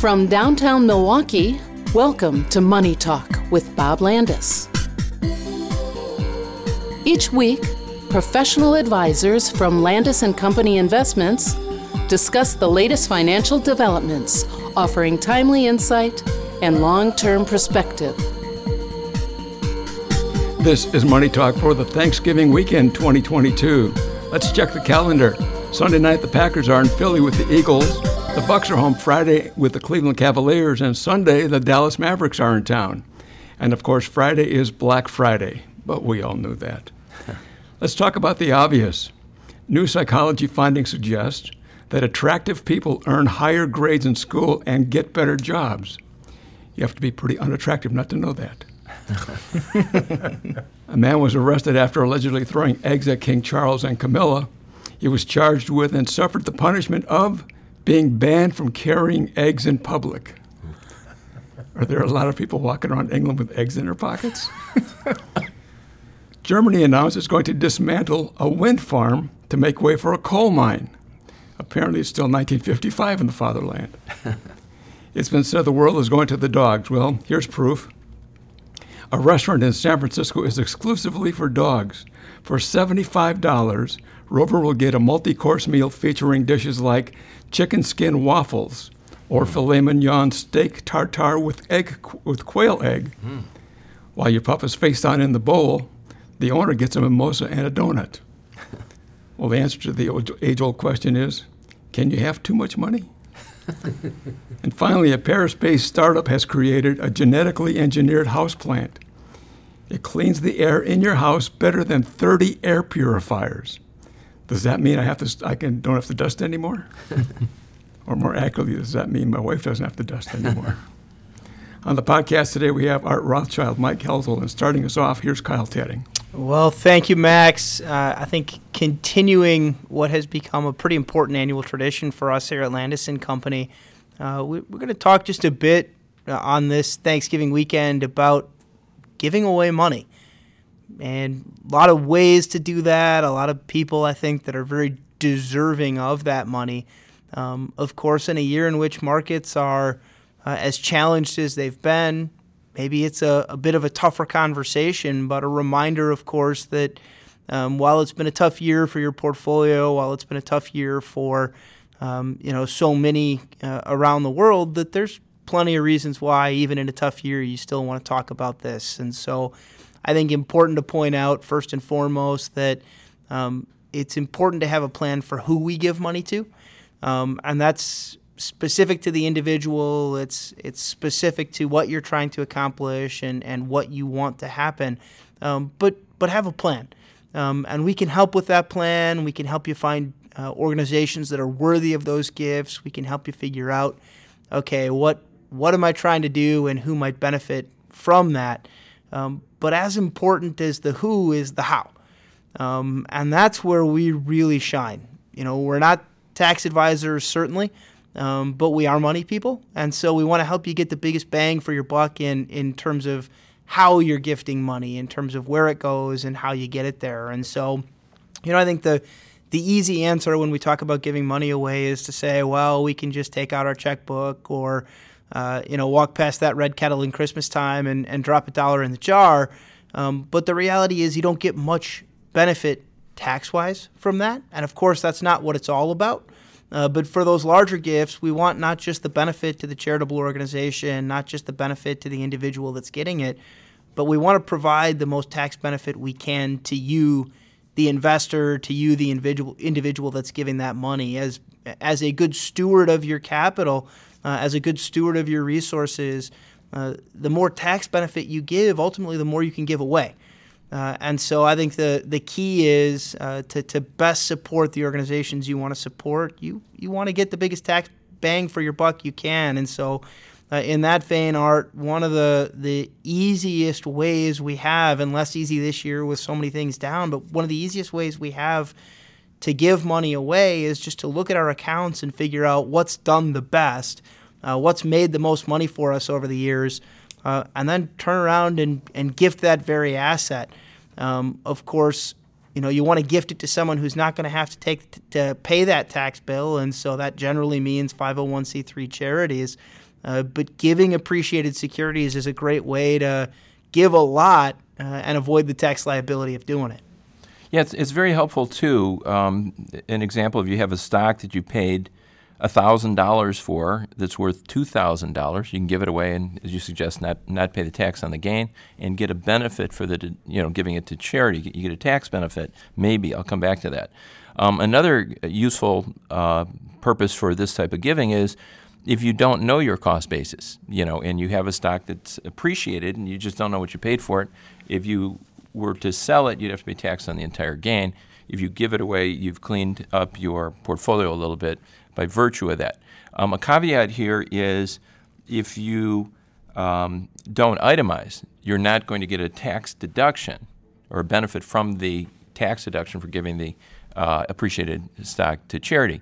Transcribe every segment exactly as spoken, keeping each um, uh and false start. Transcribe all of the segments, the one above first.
From downtown Milwaukee, welcome to Money Talk with Bob Landis. Each week, professional advisors from Landis and Company Investments discuss the latest financial developments, offering timely insight and long-term perspective. This is Money Talk for the Thanksgiving weekend twenty twenty-two. Let's check the calendar. Sunday night, the Packers are in Philly with the Eagles. The Bucks are home Friday with the Cleveland Cavaliers, and Sunday, the Dallas Mavericks are in town. And of course, Friday is Black Friday, but we all knew that. Let's talk about the obvious. New psychology findings suggest that attractive people earn higher grades in school and get better jobs. You have to be pretty unattractive not to know that. A man was arrested after allegedly throwing eggs at King Charles and Camilla. He was charged with and suffered the punishment of being banned from carrying eggs in public. Are there a lot of people walking around England with eggs in their pockets? Germany announced it's going to dismantle a wind farm to make way for a coal mine. Apparently it's still nineteen fifty-five in the fatherland. It's been said the world is going to the dogs. Well, here's proof. A restaurant in San Francisco is exclusively for dogs. For seventy-five dollars, Rover will get a multi-course meal featuring dishes like chicken skin waffles or filet mignon steak tartare with egg with quail egg. Mm. While your pup is face down in the bowl, the owner gets a mimosa and a donut. Well, the answer to the age-old question is, can you have too much money? And finally, a Paris-based startup has created a genetically engineered houseplant. It cleans the air in your house better than thirty air purifiers. Does that mean I have to? I can don't have to dust anymore? Or more accurately, does that mean my wife doesn't have to dust anymore? On the podcast today, we have Art Rothschild, Mike Helsel, and starting us off, here's Kyle Tetting. Well, thank you, Max. Uh, I think continuing what has become a pretty important annual tradition for us here at Landis and Company, uh, we, we're going to talk just a bit uh, on this Thanksgiving weekend about giving away money. And a lot of ways to do that, a lot of people, I think, that are very deserving of that money. Um, of course, in a year in which markets are uh, as challenged as they've been, maybe it's a, a bit of a tougher conversation, but a reminder, of course, that um, while it's been a tough year for your portfolio, while it's been a tough year for um, you know so many uh, around the world, that there's plenty of reasons why, even in a tough year, you still want to talk about this. And so I think important to point out, first and foremost, that um, it's important to have a plan for who we give money to, um, and that's specific to the individual. It's it's specific to what you're trying to accomplish and, and what you want to happen. Um, but but have a plan, um, and we can help with that plan. We can help you find uh, organizations that are worthy of those gifts. We can help you figure out, okay, what what am I trying to do and who might benefit from that. Um, but as important as the who is the how, um, and that's where we really shine. You know, we're not tax advisors certainly. Um, but we are money people, and so we want to help you get the biggest bang for your buck in, in terms of how you're gifting money, in terms of where it goes and how you get it there. And so, you know, I think the the easy answer when we talk about giving money away is to say, well, we can just take out our checkbook or, uh, you know, walk past that red kettle in Christmas time and, and drop a dollar in the jar. Um, but the reality is you don't get much benefit tax-wise from that. And, of course, that's not what it's all about. Uh, but for those larger gifts, we want not just the benefit to the charitable organization, not just the benefit to the individual that's getting it, but we want to provide the most tax benefit we can to you, the investor, to you, the individual individual that's giving that money. As as a good steward of your capital, uh, as a good steward of your resources, uh, the more tax benefit you give, ultimately the more you can give away. Uh, and so I think the, the key is uh, to, to best support the organizations you want to support. You you want to get the biggest tax bang for your buck you can. And so uh, in that vein, Art, one of the, the easiest ways we have, and less easy this year with so many things down, but one of the easiest ways we have to give money away is just to look at our accounts and figure out what's done the best, uh, what's made the most money for us over the years, uh, and then turn around and, and gift that very asset. Um, of course, you know, you want to gift it to someone who's not going to have to take t- to pay that tax bill, and so that generally means five oh one c three charities. Uh, but giving appreciated securities is a great way to give a lot uh, and avoid the tax liability of doing it. Yeah, it's, it's very helpful, too. Um, an example, if you have a stock that you paid one thousand dollars for that's worth two thousand dollars, you can give it away and, as you suggest, not not pay the tax on the gain and get a benefit for the, you know, giving it to charity. You get a tax benefit, maybe. I'll come back to that. Um, another useful uh, purpose for this type of giving is if you don't know your cost basis, you know, and you have a stock that's appreciated and you just don't know what you paid for it, if you were to sell it, you'd have to pay tax on the entire gain. If you give it away, you've cleaned up your portfolio a little bit by virtue of that. Um, a caveat here is if you um, don't itemize, you're not going to get a tax deduction or a benefit from the tax deduction for giving the uh, appreciated stock to charity.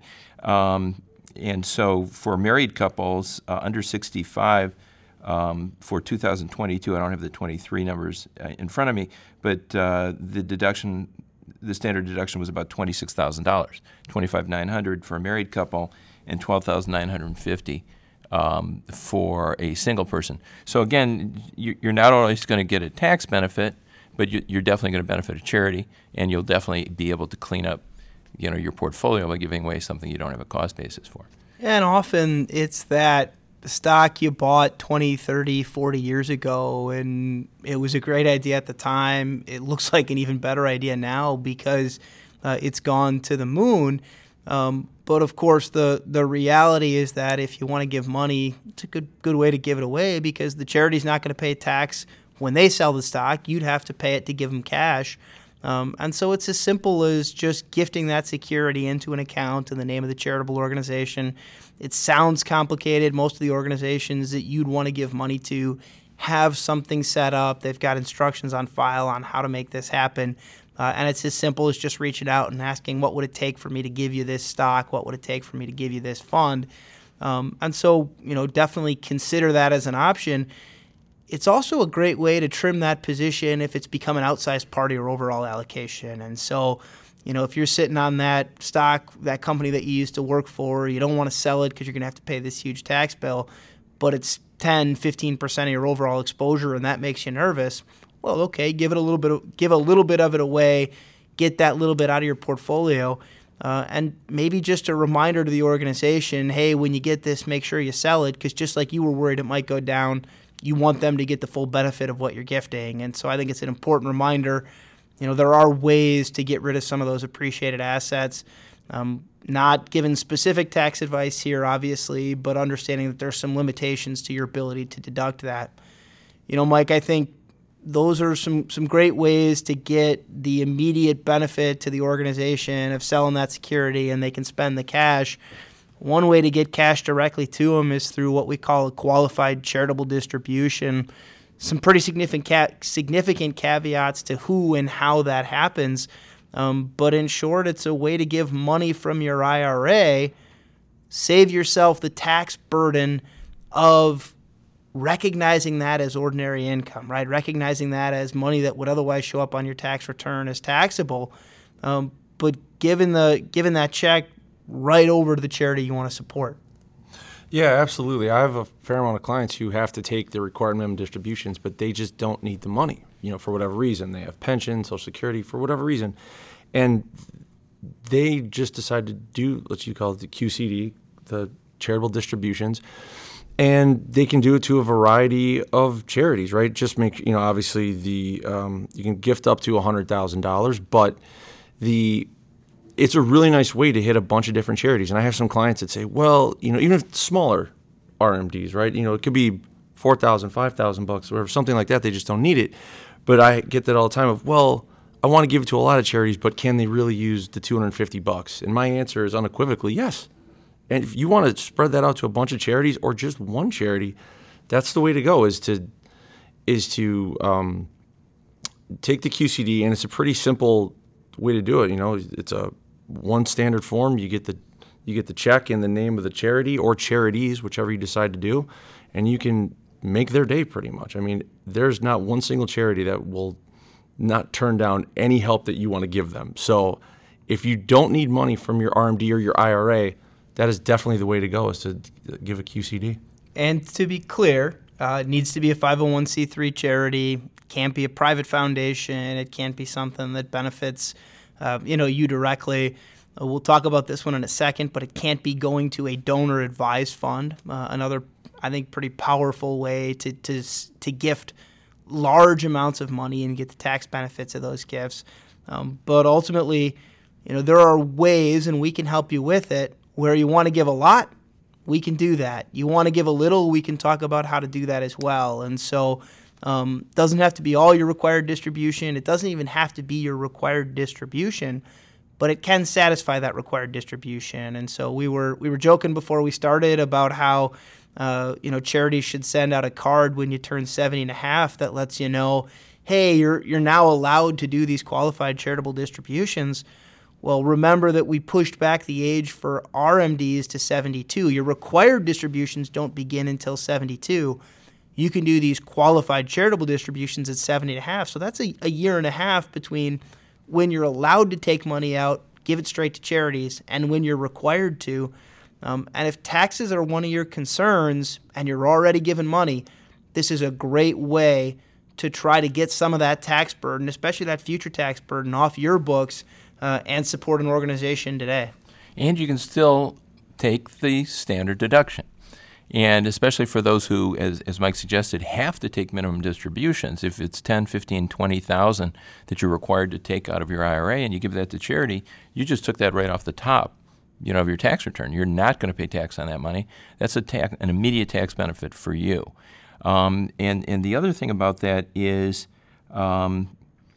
Um, and so for married couples uh, under sixty-five, Um, for two thousand twenty-two, I don't have the twenty-three numbers uh, in front of me, but uh, the deduction, the standard deduction was about twenty-six thousand dollars, twenty-five thousand nine hundred dollars for a married couple and twelve thousand nine hundred fifty dollars um, for a single person. So again, you, you're not always going to get a tax benefit, but you, you're definitely going to benefit a charity, and you'll definitely be able to clean up, you know, your portfolio by giving away something you don't have a cost basis for. And often it's that stock you bought twenty, thirty, forty years ago, and it was a great idea at the time. It looks like an even better idea now because uh, it's gone to the moon. Um, but of course, the, the reality is that if you want to give money, it's a good good way to give it away because the charity's not going to pay tax when they sell the stock. You'd have to pay it to give them cash. Um, and so it's as simple as just gifting that security into an account in the name of the charitable organization. It sounds complicated. Most of the organizations that you'd want to give money to have something set up. They've got instructions on file on how to make this happen. Uh, and it's as simple as just reaching out and asking, what would it take for me to give you this stock? What would it take for me to give you this fund? Um, and so, you know, definitely consider that as an option. It's also a great way to trim that position if it's become an outsized part of your overall allocation. And so, you know, if you're sitting on that stock, that company that you used to work for, you don't want to sell it because you're going to have to pay this huge tax bill, but it's ten, fifteen percent of your overall exposure and that makes you nervous. Well, okay, give it a little bit of, give a little bit of it away, get that little bit out of your portfolio. Uh, and maybe just a reminder to the organization, hey, when you get this, make sure you sell it, because just like you were worried it might go down, you want them to get the full benefit of what you're gifting. And so I think it's an important reminder. You know, there are ways to get rid of some of those appreciated assets. Um, not giving specific tax advice here, obviously, but understanding that there's some limitations to your ability to deduct that. You know, Mike, I think those are some, some great ways to get the immediate benefit to the organization of selling that security, and they can spend the cash. One way to get cash directly to them is through what we call a qualified charitable distribution. Some pretty significant ca- significant caveats to who and how that happens. Um, but in short, it's a way to give money from your I R A, save yourself the tax burden of recognizing that as ordinary income, right? Recognizing that as money that would otherwise show up on your tax return as taxable, um, but given the given that check right over to the charity you want to support. Yeah, absolutely. I have a fair amount of clients who have to take the required minimum distributions, but they just don't need the money, you know, for whatever reason. They have pension, Social Security, for whatever reason. And they just decide to do, let's you call it the Q C D, the charitable distributions, and they can do it to a variety of charities, right? Just make, you know, obviously the um, you can gift up to one hundred thousand dollars, but the it's a really nice way to hit a bunch of different charities. And I have some clients that say, well, you know, even if smaller R M Ds, right? You know, it could be four thousand, five thousand bucks, or something like that. They just don't need it. But I get that all the time of, well, I want to give it to a lot of charities, but can they really use the two hundred fifty bucks? And my answer is unequivocally yes. And if you want to spread that out to a bunch of charities or just one charity, that's the way to go, is to is to um, take the Q C D, and it's a pretty simple way to do it. You know, it's a one standard form. You get the you get the check in the name of the charity or charities, whichever you decide to do, and you can make their day pretty much. I mean, there's not one single charity that will not turn down any help that you want to give them. So if you don't need money from your R M D or your I R A, that is definitely the way to go, is to give a Q C D. And to be clear, uh, it needs to be a five oh one c three charity. Can't be a private foundation. It can't be something that benefits, uh, you know, you directly. Uh, we'll talk about this one in a second, but it can't be going to a donor-advised fund. Uh, another, I think, pretty powerful way to to to gift large amounts of money and get the tax benefits of those gifts. Um, but ultimately, you know, there are ways, and we can help you with it, where you want to give a lot, we can do that. You want to give a little, we can talk about how to do that as well. And so um, it doesn't have to be all your required distribution. It doesn't even have to be your required distribution, but it can satisfy that required distribution. And so we were we were joking before we started about how uh, you know charities should send out a card when you turn seventy and a half that lets you know, hey, you're you're now allowed to do these qualified charitable distributions. Well, remember that we pushed back the age for R M Ds to seventy-two. Your required distributions don't begin until seventy-two. You can do these qualified charitable distributions at seventy and a half. So that's a, a year and a half between when you're allowed to take money out, give it straight to charities, and when you're required to. Um, and if taxes are one of your concerns and you're already given money, this is a great way to try to get some of that tax burden, especially that future tax burden, off your books uh, and support an organization today. And you can still take the standard deduction. And especially for those who, as, as Mike suggested, have to take minimum distributions, if it's ten, fifteen, twenty thousand that you're required to take out of your I R A and you give that to charity, you just took that right off the top, you know, of your tax return. You're not going to pay tax on that money. That's a tax, an immediate tax benefit for you. Um, and, and the other thing about that is um,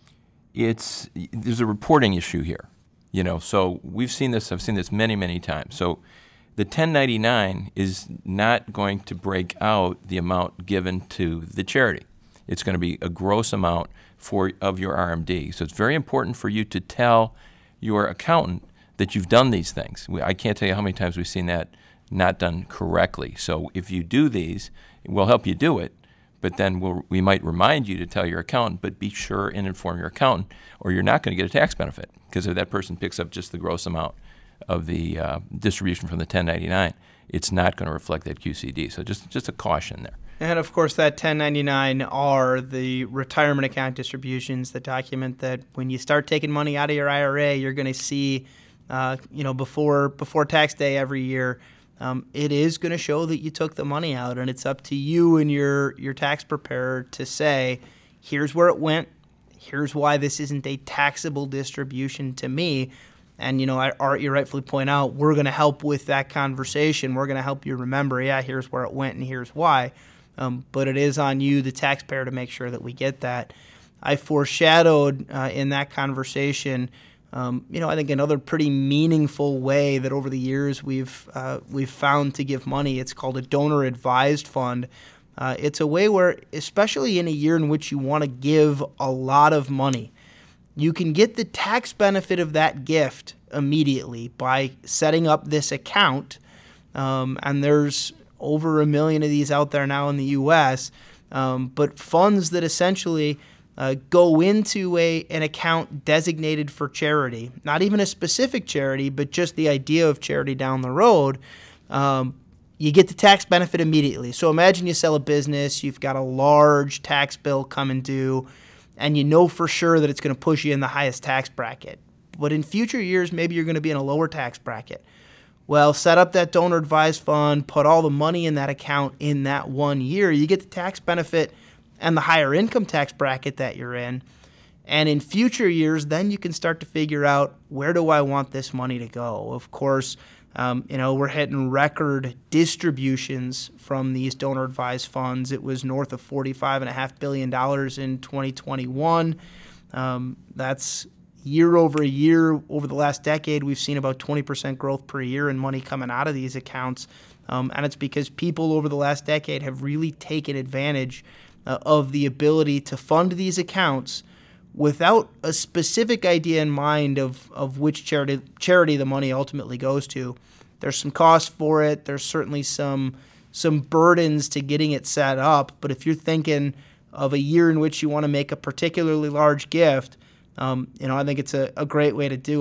it's there's a reporting issue here. You know, so we've seen this. I've seen this many, many times. So the ten ninety-nine is not going to break out the amount given to the charity. It's going to be a gross amount for of your R M D. So it's very important for you to tell your accountant that you've done these things. We, I can't tell you how many times we've seen that not done correctly. So if you do these, we'll help you do it, but then we'll, we might remind you to tell your accountant, but be sure and inform your accountant, or you're not going to get a tax benefit, because if that person picks up just the gross amount of the uh, distribution from the ten ninety-nine, it's not going to reflect that Q C D. So just just a caution there. And of course, that ten ninety-nine are the retirement account distributions, the document that when you start taking money out of your I R A, you're going to see, uh, you know, before before tax day every year. Um, it is going to show that you took the money out, and it's up to you and your your tax preparer to say, here's where it went, here's why this isn't a taxable distribution to me. And, you know, Art, you rightfully point out, we're going to help with that conversation. We're going to help you remember, yeah, here's where it went and here's why. Um, but it is on you, the taxpayer, to make sure that we get that. I foreshadowed uh, in that conversation, um, you know, I think another pretty meaningful way that over the years we've uh, we've found to give money. It's called a donor-advised fund. Uh, it's a way where, especially in a year in which you want to give a lot of money, you can get the tax benefit of that gift immediately by setting up this account. Um, and there's over a million of these out there now in the U S, um, but funds that essentially uh, go into a an account designated for charity, not even a specific charity, but just the idea of charity down the road. Um, you get the tax benefit immediately. So imagine you sell a business, you've got a large tax bill coming due, and you know for sure that it's going to push you in the highest tax bracket. But in future years, maybe you're going to be in a lower tax bracket. Well, set up that donor-advised fund, put all the money in that account in that one year. You get the tax benefit and the higher income tax bracket that you're in. And in future years, then you can start to figure out, where do I want this money to go? Of course, um, you know, we're hitting record distributions from these donor-advised funds. It was north of forty-five point five billion dollars in twenty twenty-one. Um, that's year over year. Over the last decade, we've seen about twenty percent growth per year in money coming out of these accounts. Um, and it's because people over the last decade have really taken advantage uh, of the ability to fund these accounts without a specific idea in mind of, of which charity charity the money ultimately goes to. There's some cost for it. There's certainly some some burdens to getting it set up. But if you're thinking of a year in which you want to make a particularly large gift, um, you know, I think it's a, a great way to do it.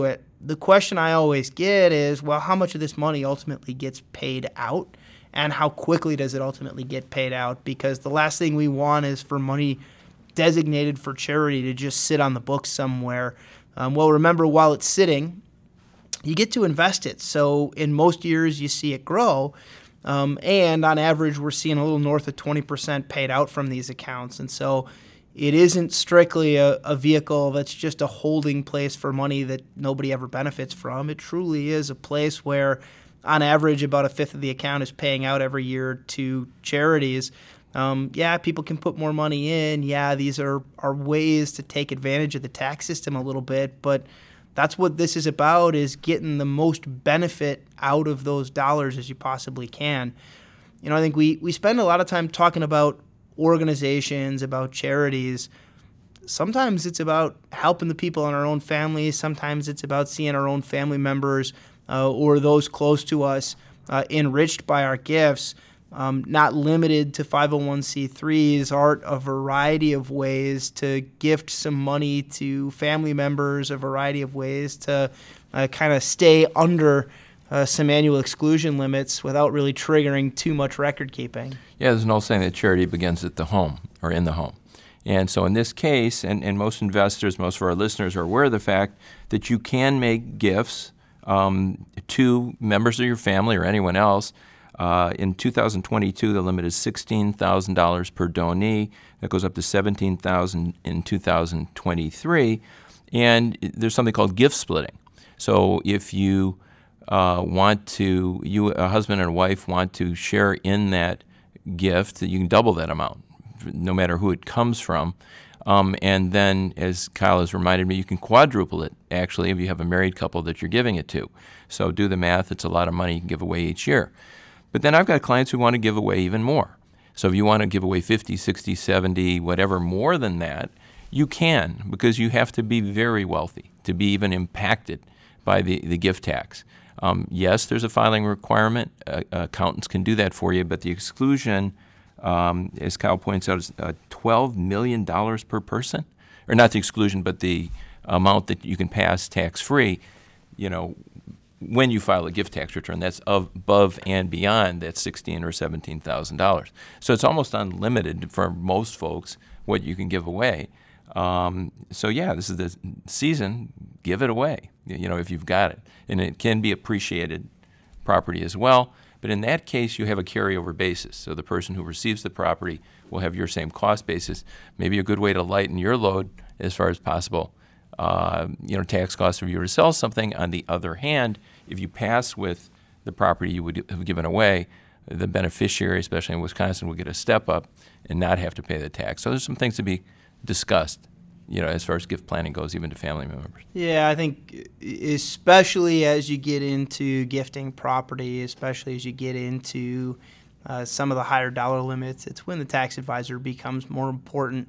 the question I always get is, well, how much of this money ultimately gets paid out, and how quickly does it ultimately get paid out? Because the last thing we want is for money designated for charity to just sit on the books somewhere. Um, well, remember, while it's sitting, you get to invest it. So in most years, you see it grow. Um, and on average, we're seeing a little north of twenty percent paid out from these accounts. And so it isn't strictly a, a vehicle that's just a holding place for money that nobody ever benefits from. It truly is a place where, on average, about a fifth of the account is paying out every year to charities. Um, yeah, people can put more money in. Yeah, these are, are ways to take advantage of the tax system a little bit, but that's what this is about, is getting the most benefit out of those dollars as you possibly can. You know, I think we, we spend a lot of time talking about organizations, about charities. Sometimes it's about helping the people in our own families. Sometimes it's about seeing our own family members uh, or those close to us uh, enriched by our gifts. Um, not limited to five oh one c threes, are a variety of ways to gift some money to family members, a variety of ways to uh, kind of stay under uh, some annual exclusion limits without really triggering too much record keeping. Yeah, there's an old saying that charity begins at the home or in the home. And so in this case, and, and most investors, most of our listeners are aware of the fact that you can make gifts um, to members of your family or anyone else. Uh, in two thousand twenty-two, the limit is sixteen thousand dollars per donee. That goes up to seventeen thousand dollars in two thousand twenty-three. And there's something called gift splitting. So if you uh, want to, you, a husband and a wife, want to share in that gift, you can double that amount, no matter who it comes from. Um, and then, as Kyle has reminded me, you can quadruple it, actually, if you have a married couple that you're giving it to. So do the math. It's a lot of money you can give away each year. But then I've got clients who want to give away even more. So if you want to give away fifty, sixty, seventy, whatever more than that, you can, because you have to be very wealthy to be even impacted by the, the gift tax. Um, yes, there's a filing requirement. Uh, accountants can do that for you, but the exclusion, um, as Kyle points out, is uh, twelve million dollars per person. Or not the exclusion, but the amount that you can pass tax-free, you know, when you file a gift tax return. That's above and beyond that sixteen thousand dollars or seventeen thousand dollars. So it's almost unlimited for most folks what you can give away. Um, so yeah, this is the season. Give it away, you know, if you've got it. And it can be appreciated property as well. But in that case, you have a carryover basis. So the person who receives the property will have your same cost basis. Maybe a good way to lighten your load as far as possible. Uh, you know, tax costs if you were to sell something. On the other hand, if you pass with the property you would have given away, the beneficiary, especially in Wisconsin, would get a step up and not have to pay the tax. So there's some things to be discussed, you know, as far as gift planning goes, even to family members. Yeah, I think especially as you get into gifting property, especially as you get into uh, some of the higher dollar limits, it's when the tax advisor becomes more important.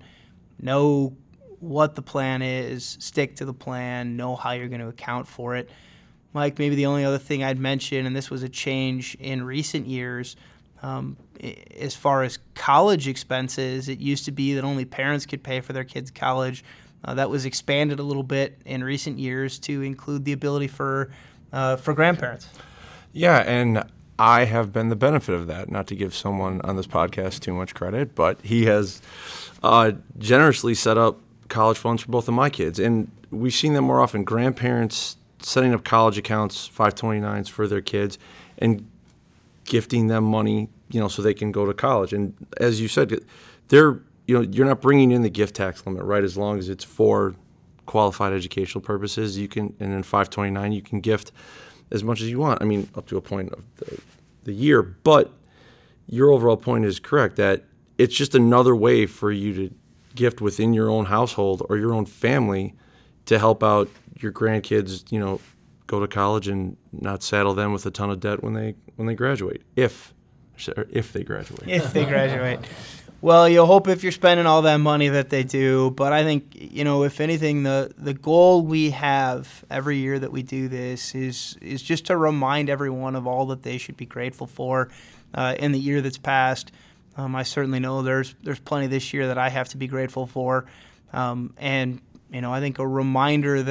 Know what the plan is, stick to the plan, know how you're going to account for it. Mike, maybe the only other thing I'd mention, and this was a change in recent years, um, as far as college expenses, it used to be that only parents could pay for their kids' college. Uh, that was expanded a little bit in recent years to include the ability for uh, for grandparents. Yeah, and I have been the benefit of that, not to give someone on this podcast too much credit, but he has uh, generously set up college funds for both of my kids. And we've seen that more often, grandparents setting up college accounts, five twenty-nines for their kids, and gifting them money, you know, so they can go to college. And as you said, they're, you know, you're not bringing in the gift tax limit, right? As long as it's for qualified educational purposes, you can, and in five twenty-nine, you can gift as much as you want. I mean, up to a point of the, the year. But your overall point is correct, that it's just another way for you to gift within your own household or your own family to help out your grandkids, you know, go to college and not saddle them with a ton of debt when they when they graduate, if if they graduate. If they graduate. Well, you'll hope if you're spending all that money that they do. But I think, you know, if anything, the, the goal we have every year that we do this is is just to remind everyone of all that they should be grateful for uh, in the year that's passed. Um, I certainly know there's there's plenty this year that I have to be grateful for. Um, and, you know, I think a reminder that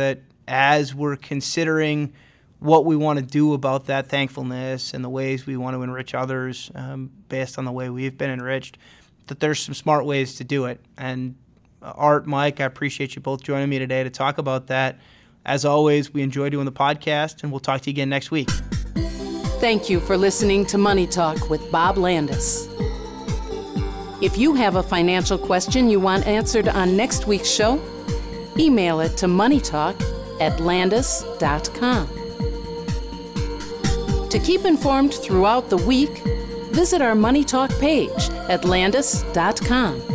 as we're considering what we want to do about that thankfulness and the ways we want to enrich others um, based on the way we've been enriched, that there's some smart ways to do it. And uh, Art, Mike, I appreciate you both joining me today to talk about that. As always, we enjoy doing the podcast, and we'll talk to you again next week. Thank you for listening to Money Talk with Bob Landis. If you have a financial question you want answered on next week's show, email it to moneytalk at landis dot com. To keep informed throughout the week, visit our Money Talk page at landis dot com.